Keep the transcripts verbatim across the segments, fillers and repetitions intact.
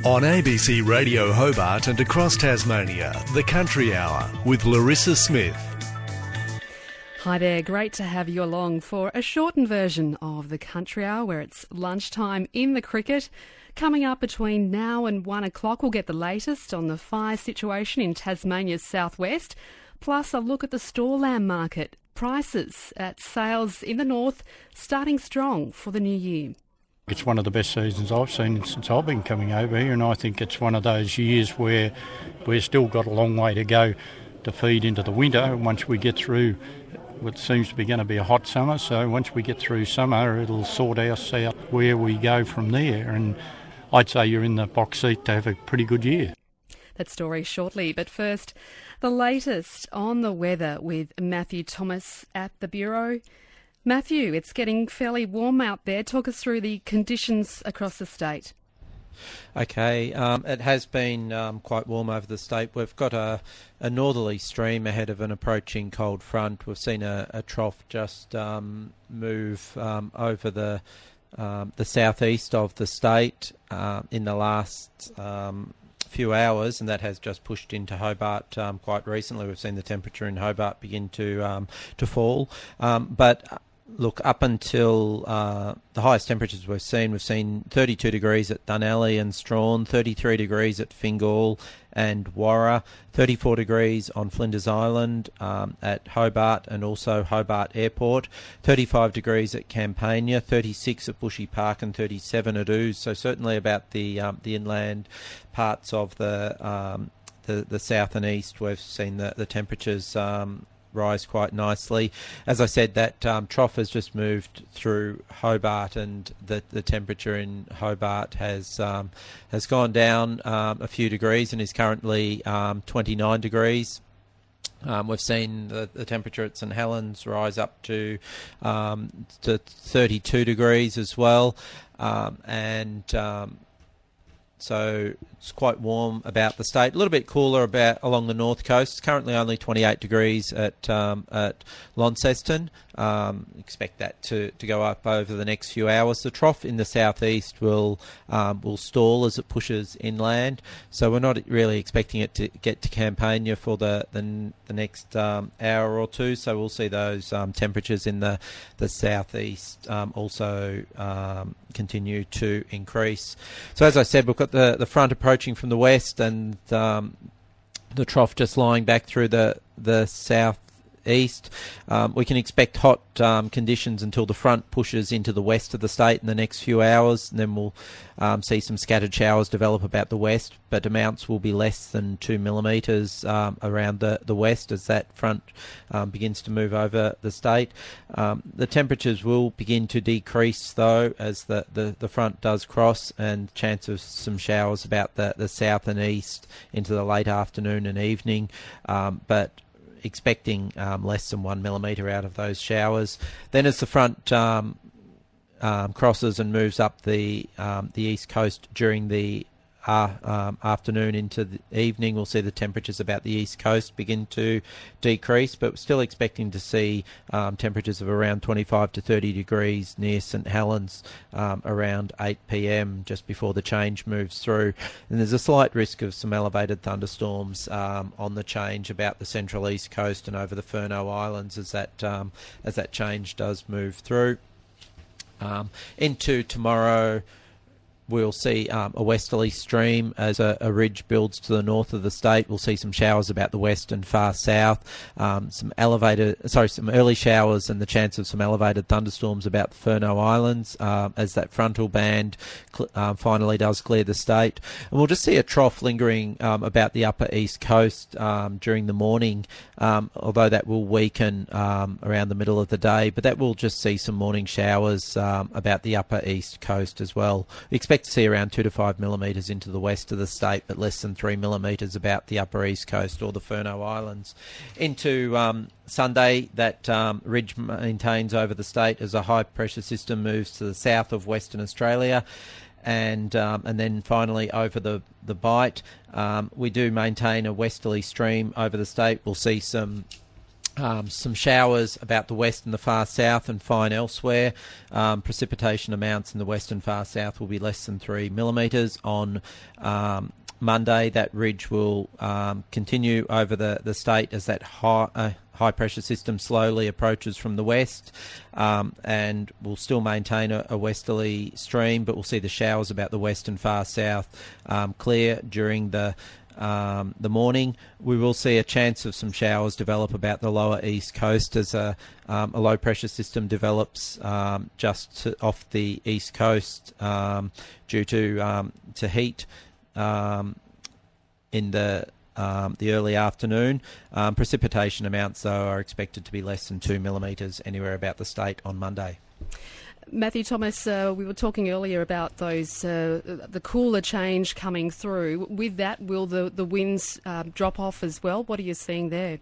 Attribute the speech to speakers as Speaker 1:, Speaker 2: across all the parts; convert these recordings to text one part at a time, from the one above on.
Speaker 1: On A B C Radio Hobart and across Tasmania, The Country Hour with Larissa Smith.
Speaker 2: Hi there, great to have you along for a shortened version of The Country Hour where it's lunchtime in the cricket. Coming up between now and one o'clock, we'll get the latest on the fire situation in Tasmania's southwest, plus a look at the store lamb market. Prices at sales in the north starting strong for the new year.
Speaker 3: It's one of the best seasons I've seen since I've been coming over here, and I think it's one of those years where we've still got a long way to go to feed into the winter. And once we get through what seems to be going to be a hot summer, so once we get through summer, it'll sort us out where we go from there. And I'd say you're in the box seat to have a pretty good year.
Speaker 2: That story shortly, but first, the latest on the weather with Matthew Thomas at the Bureau. Matthew, it's getting fairly warm out there. Talk us through the conditions across the state.
Speaker 4: Okay, um, it has been um, quite warm over the state. We've got a, a northerly stream ahead of an approaching cold front. We've seen a, a trough just um, move um, over the um, the southeast of the state uh, in the last um, few hours, and that has just pushed into Hobart um, quite recently. We've seen the temperature in Hobart begin to um, to fall, um, but look, up until uh, the highest temperatures we've seen, we've seen thirty-two degrees at Dunalley and Strahan, thirty-three degrees at Fingal and Warra, thirty-four degrees on Flinders Island um, at Hobart and also Hobart Airport, thirty-five degrees at Campania, thirty-six at Bushy Park and thirty-seven at Ouse. So certainly about the um, the inland parts of the, um, the the south and east, we've seen the, the temperatures um, rise quite nicely. As I said, that um, trough has just moved through Hobart, and the the temperature in Hobart has um, has gone down um, a few degrees and is currently um, twenty-nine degrees. Um, we've seen the, the temperature at St Helens rise up to um, to thirty-two degrees as well, um, and um, so it's quite warm about the state. A little bit cooler about along the north coast. It's currently only twenty-eight degrees at um, at Launceston. Um, expect that to, to go up over the next few hours. The trough in the southeast will um, will stall as it pushes inland. So we're not really expecting it to get to Campania for the the, the next um, hour or two. So we'll see those um, temperatures in the the southeast um, also um, continue to increase. So as I said, we've got the the front approaching from the west, and um, the trough just lying back through the the south east. Um, we can expect hot um, conditions until the front pushes into the west of the state in the next few hours, and then we'll um, see some scattered showers develop about the west, but amounts will be less than two millimetres um, around the, the west as that front um, begins to move over the state. Um, the temperatures will begin to decrease though as the, the, the front does cross, and chance of some showers about the, the south and east into the late afternoon and evening, um, but expecting um, less than one millimetre out of those showers. Then as the front um, um, crosses and moves up the um, the east coast during the uh, um, afternoon into the evening, we'll see the temperatures about the east coast begin to decrease, but we're still expecting to see um, temperatures of around twenty-five to thirty degrees near St Helens um, around eight p m just before the change moves through. And there's a slight risk of some elevated thunderstorms um, on the change about the central east coast and over the Furneaux Islands as that um, as that change does move through. Um, into tomorrow, we'll see um, a westerly stream as a, a ridge builds to the north of the state. We'll see some showers about the west and far south, um, some elevated, sorry, some early showers and the chance of some elevated thunderstorms about the Furneaux Islands um, as that frontal band cl- um, finally does clear the state. And we'll just see a trough lingering um, about the upper east coast um, during the morning, um, although that will weaken um, around the middle of the day, but that will just see some morning showers um, about the upper east coast as well. We expect to see around two to five millimetres into the west of the state, but less than three millimetres about the upper east coast or the Furneaux Islands. Into um, Sunday, that um, ridge maintains over the state as a high pressure system moves to the south of Western Australia, and um, and then finally over the the Bight, um, we do maintain a westerly stream over the state. We'll see some Um, some showers about the west and the far south and fine elsewhere. Um, precipitation amounts in the west and far south will be less than three millimetres on um, Monday. That ridge will um, continue over the, the state as that high, uh, high pressure system slowly approaches from the west, um, and will still maintain a, a westerly stream, but we'll see the showers about the west and far south um, clear during the Um, the morning. We will see a chance of some showers develop about the lower east coast as a, um, a low pressure system develops um, just to, off the east coast um, due to um, to heat um, in the um, the early afternoon. Um, precipitation amounts though are expected to be less than two millimetres anywhere about the state on Monday.
Speaker 2: Matthew Thomas, uh, we were talking earlier about those uh, the cooler change coming through. With that, will the, the winds uh, drop off as well? What are you seeing there?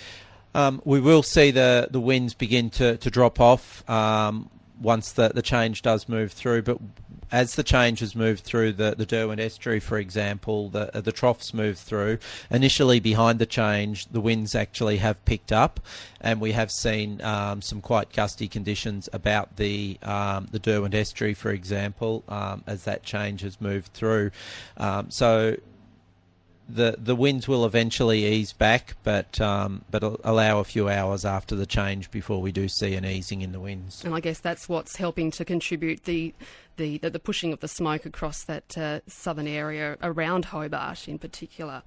Speaker 4: Um, we will see the, the winds begin to, to drop off um, once the, the change does move through. But as the change has moved through the, the Derwent Estuary, for example, the, the troughs move through. Initially behind the change, the winds actually have picked up, and we have seen um, some quite gusty conditions about the um, the Derwent Estuary, for example, um, as that change has moved through. Um, so the the winds will eventually ease back, but um, but allow a few hours after the change before we do see an easing in the winds.
Speaker 2: And I guess that's what's helping to contribute the the, the, the pushing of the smoke across that uh, southern area around Hobart in particular.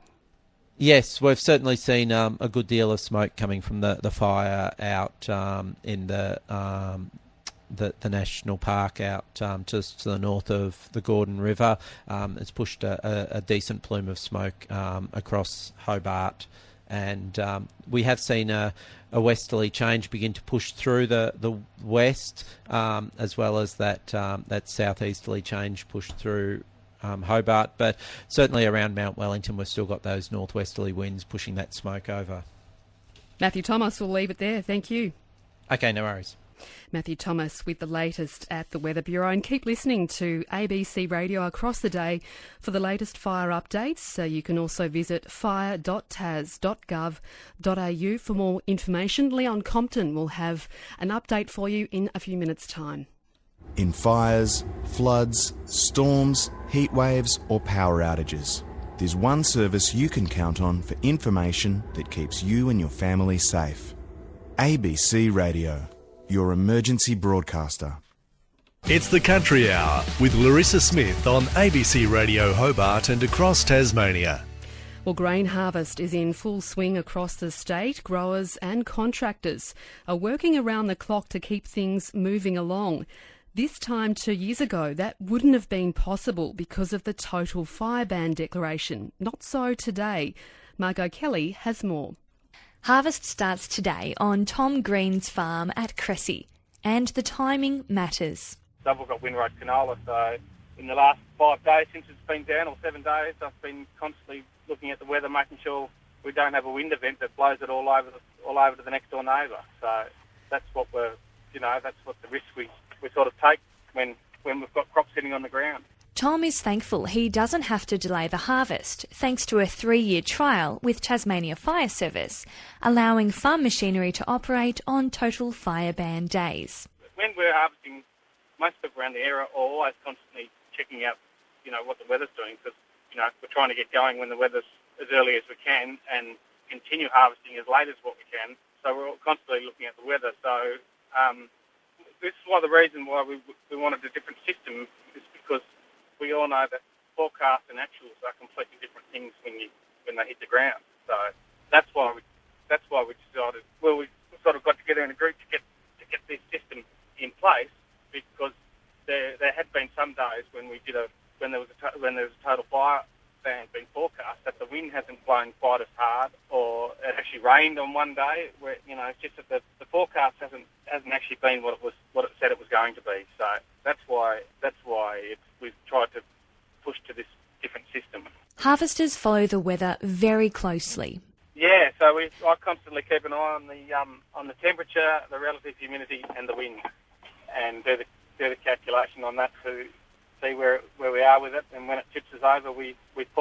Speaker 4: Yes, we've certainly seen um, a good deal of smoke coming from the, the fire out um, in the, um, the the national park out um, just to the north of the Gordon River. Um, it's pushed a, a, a decent plume of smoke um, across Hobart, and um, we have seen a, a westerly change begin to push through the the west, um, as well as that um, that southeasterly change push through Um, Hobart, but certainly around Mount Wellington we've still got those northwesterly winds pushing that smoke over.
Speaker 2: Matthew Thomas, we'll leave it there. Thank you.
Speaker 4: Okay, no worries.
Speaker 2: Matthew Thomas with the latest at the Weather Bureau, and keep listening to A B C Radio across the day for the latest fire updates. So you can also visit fire dot tas dot gov dot a u for more information. Leon Compton will have an update for you in a few minutes' time.
Speaker 5: In fires, floods, storms, heat waves or power outages, there's one service you can count on for information that keeps you and your family safe. A B C Radio, your emergency broadcaster.
Speaker 1: It's the Country Hour with Larissa Smith on A B C Radio Hobart and across Tasmania.
Speaker 2: Well, grain harvest is in full swing across the state. Growers and contractors are working around the clock to keep things moving along. This time two years ago, that wouldn't have been possible because of the total fire ban declaration. Not so today. Margot Kelly has more.
Speaker 6: Harvest starts today on Tom Green's farm at Cressy, and the timing matters.
Speaker 7: Double got windrow canola, so in the last five days since it's been down, or seven days, I've been constantly looking at the weather, making sure we don't have a wind event that blows it all over the, all over to the next door neighbour. So that's what we're, you know, that's what the risk we, we sort of take when, when we've got crops sitting on the ground.
Speaker 6: Tom is thankful he doesn't have to delay the harvest thanks to a three-year trial with Tasmania Fire Service, allowing farm machinery to operate on total fire ban days.
Speaker 7: When we're harvesting, most people around the area are always constantly checking out, you know, what the weather's doing, because, you know, we're trying to get going when the weather's as early as we can and continue harvesting as late as what we can. So we're constantly looking at the weather. So um, this is why the reason why we, we wanted a different system is because we all know that forecasts and actuals are completely different things when you when they hit the ground. So that's why we that's why we decided. Well, we sort of got together in a group to get to get this system in place, because there there had been some days when we did a when there was a to, when there was a total fire ban being forecast that the wind hasn't blown quite as hard, or it actually rained on one day. Where you know it's just that the, the forecast hasn't hasn't actually been what it was what it said it was going to be. So that's why that's why it's, we've tried to push to this different system.
Speaker 6: Harvesters follow the weather very closely.
Speaker 7: Yeah, so we I constantly keep an eye on the um, on the temperature, the relative humidity, and the wind, and do the do the calculation on that to see where where we are with it. And when it tips us over, we, we pull up.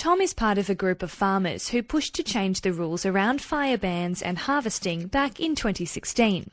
Speaker 6: Tom is part of a group of farmers who pushed to change the rules around fire bans and harvesting back in twenty sixteen.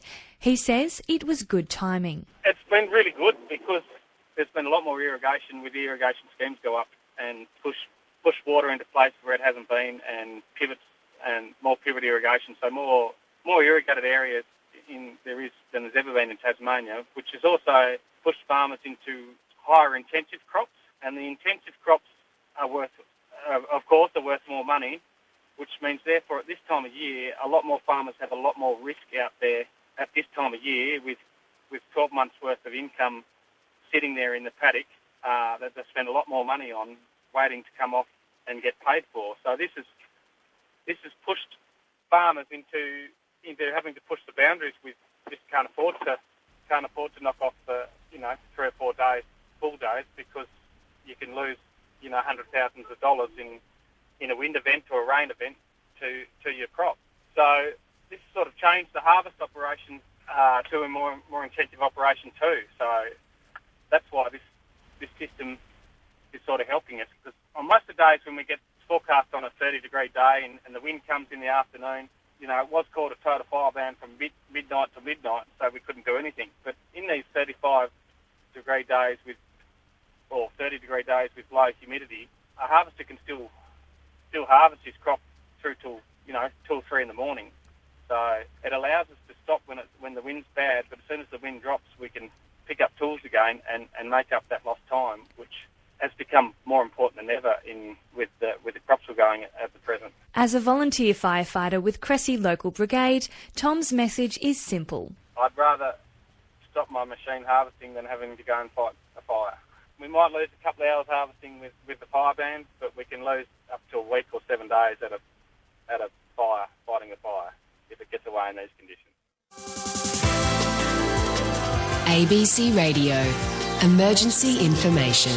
Speaker 6: He says it was good timing.
Speaker 7: It's been really good because there's been a lot more irrigation with the irrigation schemes go up and push push water into places where it hasn't been, and pivots and more pivot irrigation, so more more irrigated areas in there is than there's ever been in Tasmania, which has also pushed farmers into higher intensive crops, and the intensive crops are worth, uh, of course, are worth more money, which means therefore at this time of year, a lot more farmers have a lot more risk out there at this time of year with with twelve months worth of income sitting there in the paddock uh, that they spend a lot more money on waiting to come off and get paid for. So this is this has pushed farmers into into having to push the boundaries. We just can't afford to can't afford to knock off the you know three or four days full days because you can lose you know hundred thousands of dollars in in a wind event or a rain event to to your crop. So this sort of changed the harvest operation uh, to a more more intensive operation too. So that's why this this system is sort of helping us, because on most of the days when we get forecast on a thirty degree day and, and the wind comes in the afternoon, you know, it was called a total fire ban from mid, midnight to midnight, so we couldn't do anything. But in these thirty-five degree days with, or thirty degree days with low humidity, a harvester can still still harvest his crop through till, you know, till three in the morning. So it allows us to stop when it, when the wind's bad, but as soon as the wind drops, we can pick up tools again and, and make up that lost time, which has become more important than ever in with the, with the crops we're going at, at the present.
Speaker 6: As a volunteer firefighter with Cressy Local Brigade, Tom's message is simple.
Speaker 7: I'd rather stop my machine harvesting than having to go and fight a fire. We might lose a couple of hours harvesting with, with the fire ban, but we can lose up to a week or seven days at a at a fire, fighting a fire, if it gets away in these conditions.
Speaker 8: A B C Radio, Emergency Information.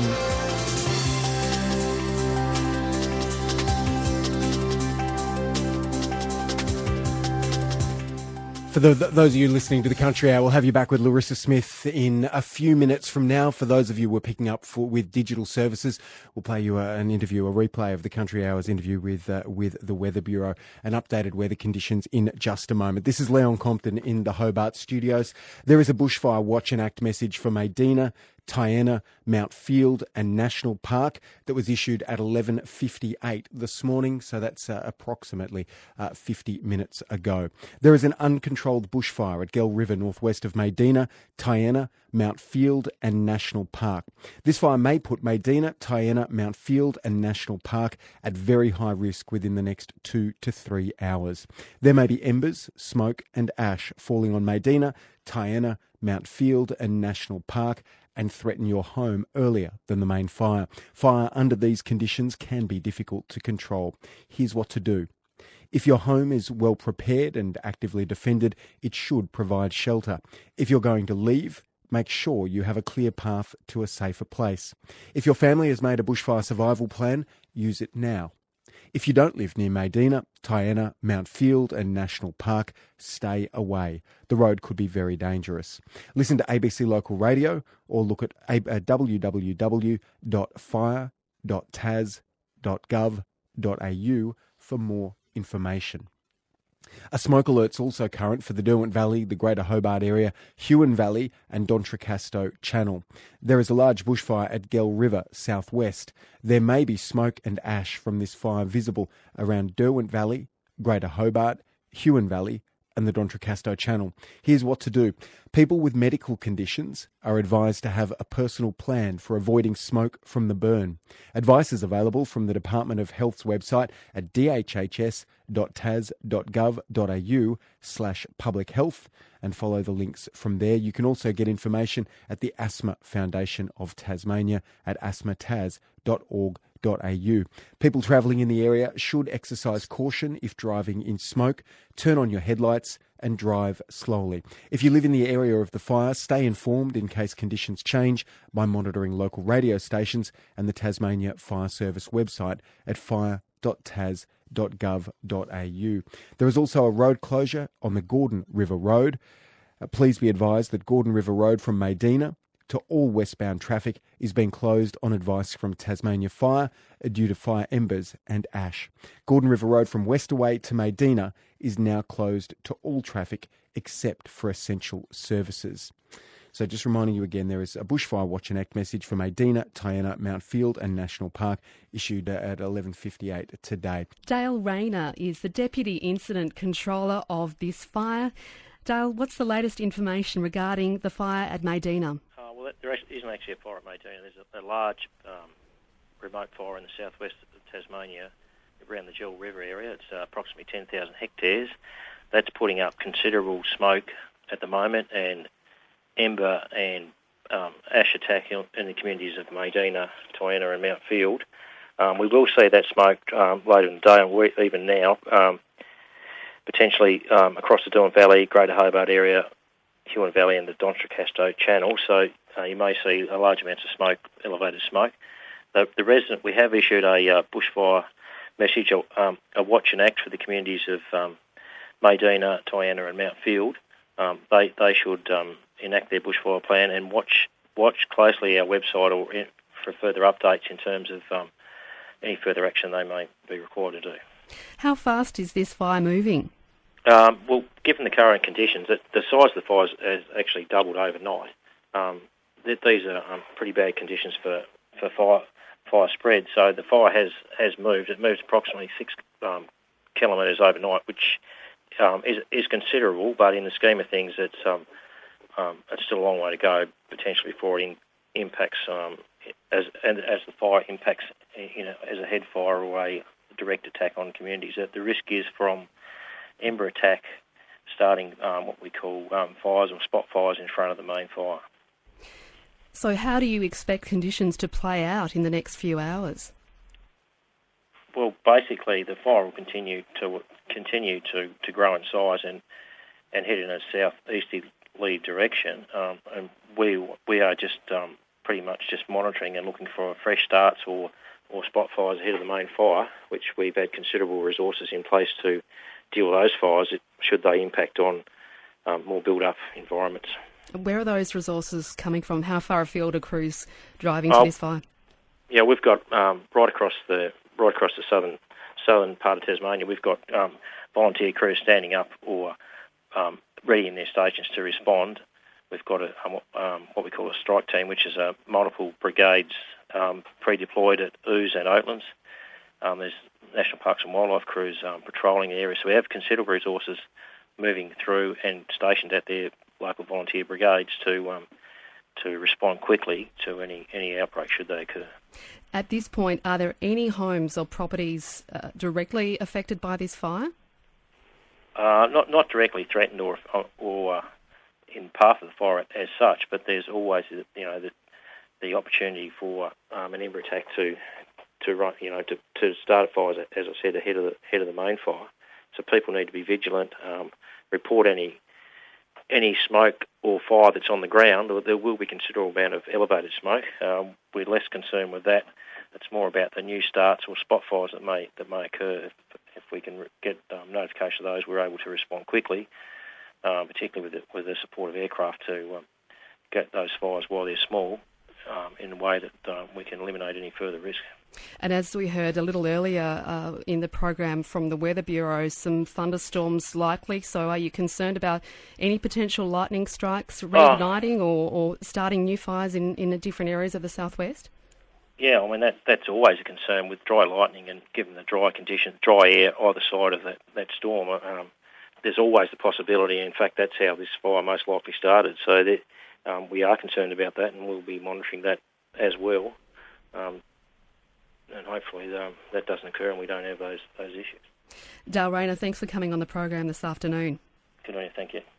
Speaker 9: For the, those of you listening to the Country Hour, we'll have you back with Larissa Smith in a few minutes from now. For those of you who are picking up for, with digital services, we'll play you a, an interview, a replay of the Country Hour's interview with uh, with the Weather Bureau and updated weather conditions in just a moment. This is Leon Compton in the Hobart studios. There is a bushfire watch and act message for Maydena, Tiana, Mount Field and National Park that was issued at eleven fifty-eight this morning, so that's uh, approximately uh, fifty minutes ago. There is an uncontrolled bushfire at Gell River northwest of Maydena, Tiana, Mount Field and National Park. This fire may put Maydena, Tiana, Mount Field and National Park at very high risk within the next two to three hours. There may be embers, smoke and ash falling on Maydena, Tiana, Mount Field and National Park and threaten your home earlier than the main fire. Fire under these conditions can be difficult to control. Here's what to do. If your home is well prepared and actively defended, it should provide shelter. If you're going to leave, make sure you have a clear path to a safer place. If your family has made a bushfire survival plan, use it now. If you don't live near Maydena, Tiana, Mount Field and National Park, stay away. The road could be very dangerous. Listen to A B C Local Radio or look at w w w dot fire dot tas dot gov dot a u for more information. A smoke alert's also current for the Derwent Valley, the Greater Hobart area, Huon Valley and D'Entrecasteaux Channel. There is a large bushfire at Gell River, southwest. There may be smoke and ash from this fire visible around Derwent Valley, Greater Hobart, Huon Valley and the D'Entrecasteaux Channel. Here's what to do. People with medical conditions are advised to have a personal plan for avoiding smoke from the burn. Advice is available from the Department of Health's website at d h h s dot tas dot gov dot a u slash public health and follow the links from there. You can also get information at the Asthma Foundation of Tasmania at asthma tas dot org dot a u. People travelling in the area should exercise caution if driving in smoke. Turn on your headlights and drive slowly. If you live in the area of the fire, stay informed in case conditions change by monitoring local radio stations and the Tasmania Fire Service website at fire dot tas dot gov dot a u. There is also a road closure on the Gordon River Road. Uh, please be advised that Gordon River Road from Maydena to all westbound traffic is being closed on advice from Tasmania Fire due to fire embers and ash. Gordon River Road from Westaway to Medina is now closed to all traffic except for essential services. So just reminding you again, there is a Bushfire Watch and Act message for Medina, Tiana, Mount Field and National Park issued at eleven fifty-eight today.
Speaker 2: Dale Rayner is the Deputy Incident Controller of this fire. Dale, what's the latest information regarding the fire at Medina?
Speaker 10: Uh, well, there isn't actually a fire at Medina. There's a, a large um, remote fire in the southwest of Tasmania around the Jewel River area. It's uh, approximately ten thousand hectares. That's putting up considerable smoke at the moment, and ember and um, ash attack in, in the communities of Medina, Tiana and Mount Field. Um, we will see that smoke um, later in the day, and we, even now, um, potentially um, across the Dillon Valley, Greater Hobart area, Huon Valley and the Donstracasto Channel. So uh, you may see a large amounts of smoke, elevated smoke. The, the resident, we have issued a uh, bushfire message, um, a watch and act for the communities of um, Medina, Tiana and Mount Field. Um, they they should um, enact their bushfire plan and watch watch closely our website or in, for further updates in terms of um, any further action they may be required to do.
Speaker 2: How fast is this fire moving?
Speaker 10: Um, well, given the current conditions, it, the size of the fire has actually doubled overnight. Um, th- these are um, pretty bad conditions for, for fire fire spread. So the fire has, has moved. It moved approximately six um, kilometres overnight, which um, is is considerable. But in the scheme of things, it's um, um, it's still a long way to go potentially before it in, impacts um, as and as the fire impacts, you know, as a head fire or a direct attack on communities. The risk is from ember attack, starting um, what we call um, fires or spot fires in front of the main fire.
Speaker 2: So how do you expect conditions to play out in the next few hours?
Speaker 10: Well, basically the fire will continue to continue to, to grow in size and, and head in a southeasterly direction. Um, and we we are just um, pretty much just monitoring and looking for fresh starts or, or spot fires ahead of the main fire, which we've had considerable resources in place to deal with those fires should they impact on um, more build-up environments.
Speaker 2: Where are those resources coming from? How far afield are crews driving to
Speaker 10: oh,
Speaker 2: this fire?
Speaker 10: Yeah, we've got um, right across the right across the southern southern part of Tasmania. We've got um, volunteer crews standing up or um, ready in their stations to respond. We've got a, um, what we call a strike team, which is uh, multiple brigades um, pre-deployed at Ouse and Oatlands. Um, there's National Parks and Wildlife crews um, patrolling the area, so we have considerable resources moving through and stationed at their local volunteer brigades to um, to respond quickly to any, any outbreak should they occur.
Speaker 2: At this point, are there any homes or properties uh, directly affected by this fire?
Speaker 10: Uh, not not directly threatened or or uh, in path of the fire as such, but there's always you know the the opportunity for um, an ember attack to to run you know to, to start fires, as I said, ahead of the head of the main fire. So people need to be vigilant, um, report any any smoke or fire that's on the ground. There will be considerable amount of elevated smoke. Um, we're less concerned with that. It's more about the new starts or spot fires that may that may occur. If, if we can get um, notification of those, we're able to respond quickly, um, particularly with the, with the support of aircraft to um, get those fires while they're small um, in a way that uh, we can eliminate any further risk.
Speaker 2: And as we heard a little earlier uh, in the program from the Weather Bureau, some thunderstorms likely. So are you concerned about any potential lightning strikes reigniting oh. or, or starting new fires in, in the different areas of the southwest?
Speaker 10: Yeah, I mean, that that's always a concern with dry lightning, and given the dry conditions, dry air either side of that, that storm, um, there's always the possibility. In fact, that's how this fire most likely started. So that, um, we are concerned about that, and we'll be monitoring that as well. Um, and hopefully um, that doesn't occur and we don't have those those issues.
Speaker 2: Dale Rayner, thanks for coming on the program this afternoon.
Speaker 10: Good on you, thank you.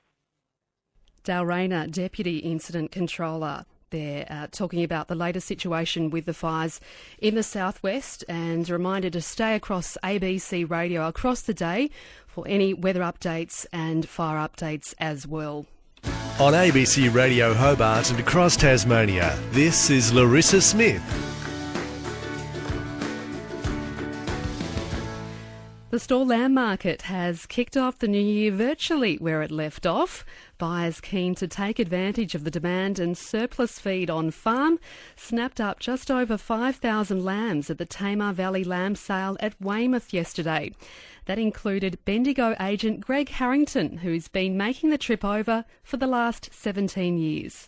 Speaker 2: Dale Rayner, Deputy Incident Controller there, uh, talking about the latest situation with the fires in the southwest, and a reminder to stay across A B C Radio across the day for any weather updates and fire updates as well.
Speaker 1: On A B C Radio Hobart and across Tasmania, this is Larissa Smith.
Speaker 2: The Stawell Lamb Market has kicked off the new year virtually where it left off. Buyers keen to take advantage of the demand and surplus feed on farm snapped up just over five thousand lambs at the Tamar Valley Lamb Sale at Weymouth yesterday. That included Bendigo agent Greg Harrington, who's been making the trip over for the last seventeen years.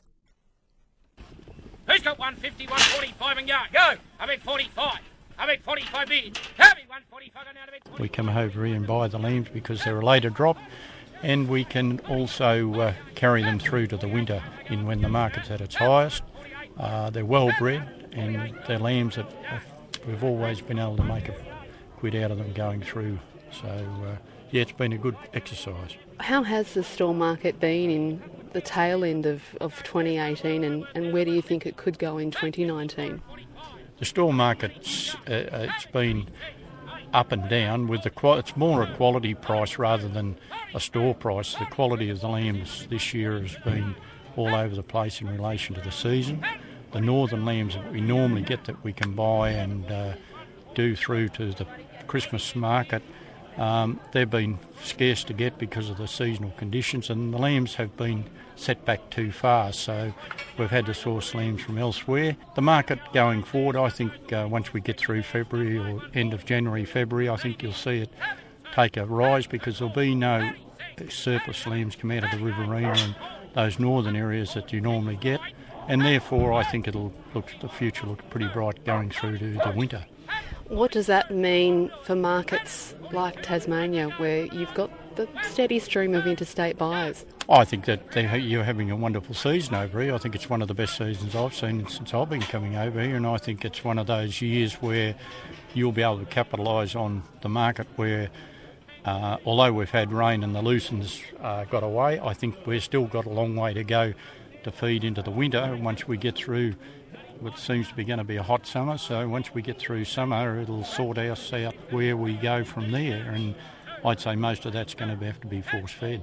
Speaker 11: Who's got one fifty, one forty-five and go? Go! I bet forty-five. I bet forty-five bid. Have it, one forty-five and out of it.
Speaker 3: We come over here and buy the lambs because they're a later drop, and we can also uh, carry them through to the winter in when the market's at its highest. Uh, they're well bred, and they're lambs that uh, we've always been able to make a quid out of them going through. So, uh, yeah, it's been a good exercise.
Speaker 2: How has the Stawell market been in the tail end of, of twenty eighteen, and, and where do you think it could go in twenty nineteen?
Speaker 3: The Stawell market's uh, it's been up and down. With the qual- it's more a quality price rather than a store price. The quality of the lambs this year has been all over the place in relation to the season. The northern lambs that we normally get that we can buy and uh, do through to the Christmas market, um, they've been scarce to get because of the seasonal conditions, and the lambs have been set back too far, so we've had to source lambs from elsewhere. The market going forward, I think uh, once we get through February or end of January, February, I think you'll see it take a rise because there'll be no surplus lambs come out of the Riverina and those northern areas that you normally get, and therefore I think it'll look the future looks pretty bright going through to the winter.
Speaker 2: What does that mean for markets like Tasmania, where you've got the steady stream of interstate buyers?
Speaker 3: I think that they, you're having a wonderful season over here. I think it's one of the best seasons I've seen since I've been coming over here, and I think it's one of those years where you'll be able to capitalise on the market where, uh, although we've had rain and the lucens uh, got away, I think we've still got a long way to go to feed into the winter. Once we get through what seems to be going to be a hot summer, so once we get through summer, it'll sort us out where we go from there, and I'd say most of that's going to have to be force-fed.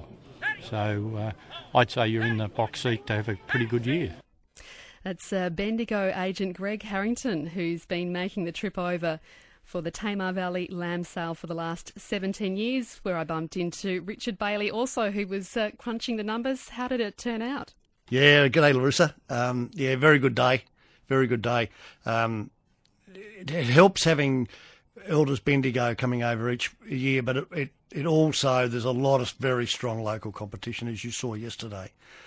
Speaker 3: So uh, I'd say you're in the box seat to have a pretty good year.
Speaker 2: That's uh, Bendigo agent Greg Harrington, who's been making the trip over for the Tamar Valley Lamb Sale for the last seventeen years, where I bumped into Richard Bailey also, who was uh, crunching the numbers. How did it turn out?
Speaker 12: Yeah, good day, Larissa. Um, yeah, very good day. Very good day. Um, it, it helps having Elders Bendigo coming over each year, but it, it, it also, there's a lot of very strong local competition, as you saw yesterday.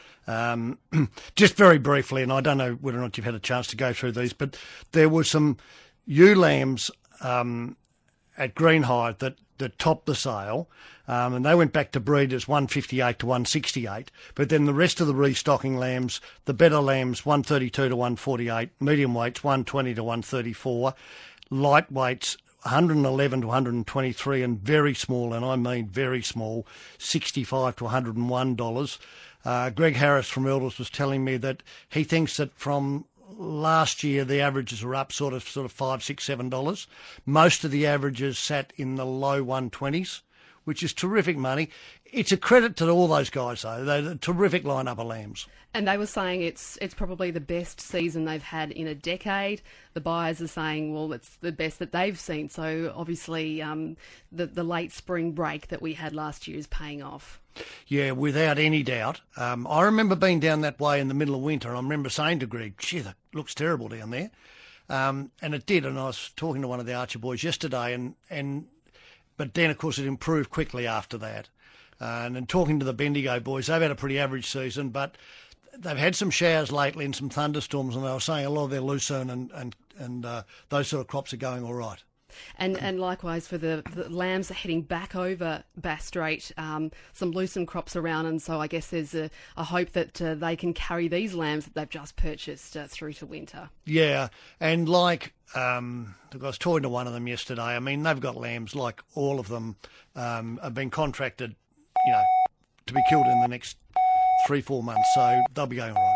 Speaker 12: Um, just very briefly, and I don't know whether or not you've had a chance to go through these, but there were some ewe lambs um, at Greenhive that, that topped the sale, um, and they went back to breeders one fifty-eight to one sixty-eight, but then the rest of the restocking lambs, the better lambs, one thirty-two to one forty-eight, medium weights, one twenty to one thirty-four, lightweights, one eleven to one twenty-three, and very small, and I mean very small, sixty-five to one hundred one dollars. Uh, Greg Harris from Elders was telling me that he thinks that from last year the averages are up sort of sort of five, six, seven dollars. Most of the averages sat in the low one twenties, which is terrific money. It's a credit to all those guys, though. They're a terrific lineup of lambs.
Speaker 2: And they were saying it's it's probably the best season they've had in a decade. The buyers are saying, well, it's the best that they've seen. So obviously um, the, the late spring break that we had last year is paying off.
Speaker 12: Yeah, without any doubt. Um, I remember being down that way in the middle of winter, and I remember saying to Greg, gee, that looks terrible down there. Um, and it did, and I was talking to one of the Archer boys yesterday, and, and but then, of course, it improved quickly after that. Uh, and then talking to the Bendigo boys, they've had a pretty average season, but they've had some showers lately and some thunderstorms, and they were saying a lot of their lucerne and, and, and uh, those sort of crops are going all right.
Speaker 2: And and likewise for the, the lambs are heading back over Bass Strait, um, some lucerne crops around, and so I guess there's a, a hope that uh, they can carry these lambs that they've just purchased uh, through to winter.
Speaker 12: Yeah, and like um, I was talking to one of them yesterday, I mean, they've got lambs, like all of them um, have been contracted, you know, to be killed in the next three, four months, so they'll be going all right.